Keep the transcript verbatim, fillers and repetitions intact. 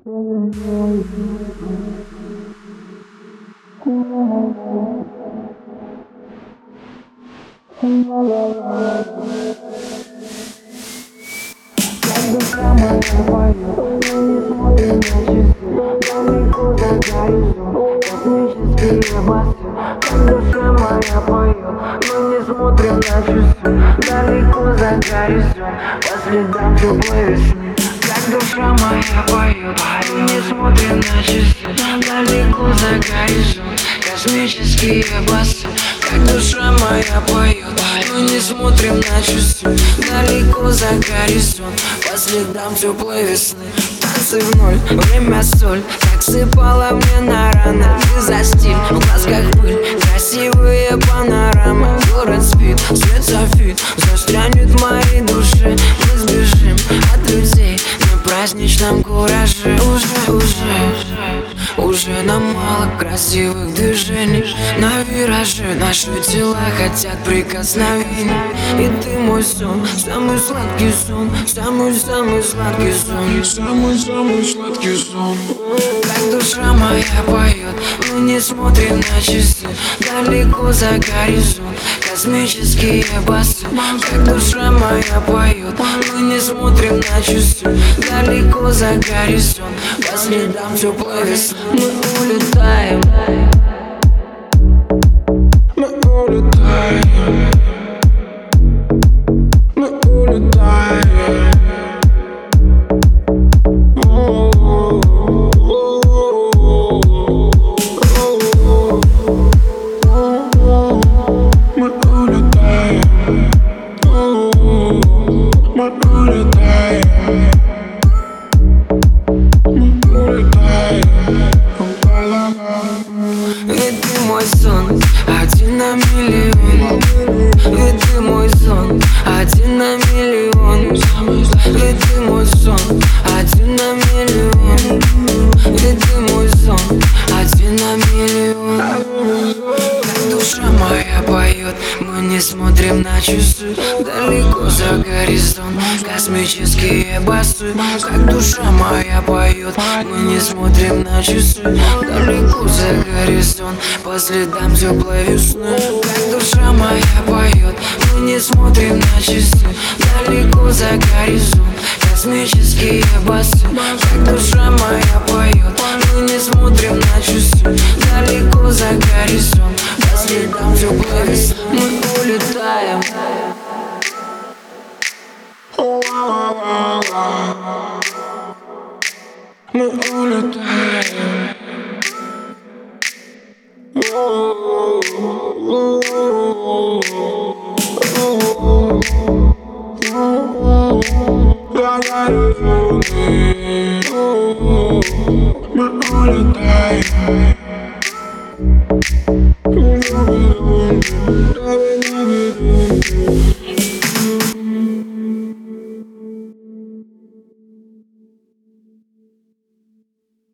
Душа моя поет, но не смотрим на часы. Далеко за горизонт, космические басы. Как душа моя поет, но не смотрим на часы. Далеко за горизонт, по следам теплой весны. Как душа моя поет, но не смотрим на часы. Далеко за горизонт, космические басы. Как душа моя поет, но не смотрим на часы. Далеко за горизонт, по следам теплой весны. Танцы в ноль, время соль, как сыпала мне на раны. Ты за стиль, в глазках пыль, красивые панорамы. Город спит, свет софит, застрянет в моей душе. Мы сбежим от людей на праздничном кураже. Уже, уже, уже нам мало красивых движений. На вираже наши тела хотят прикосновений. И ты мой сон, самый сладкий сон, самый-самый сладкий сон, самый-самый сладкий сон. Как душа моя поет, мы не смотрим на часы. Далеко за горизонт, космические басы. Как душа моя поет, мы не смотрим на часы. Далеко за горизонт, по следам теплой весны. Мы улетаем, мы улетаем, мы улетаем. Мы улетаем, мы улетаем. Ведь ты мой сон, один на миллион. Ведь ты мой сон, один на миллион. Ведь ты мой сон, один на миллион. Ведь ты мой сон, один на миллион. Как душа моя поет, мы не смотрим на часы. Далеко за горизонт, космические басы. Как душа моя поет, мы не смотрим на часы. Далеко за горизонт, по следам теплой весны. Как душа моя поет, мы не смотрим на часы. Далеко за горизонт, космические басы. Как душа моя поет, мы не смотрим на часы. Далеко за горизонт, по следам теплой весны. Мы улетаем, мы улетаем. Мы улетаем.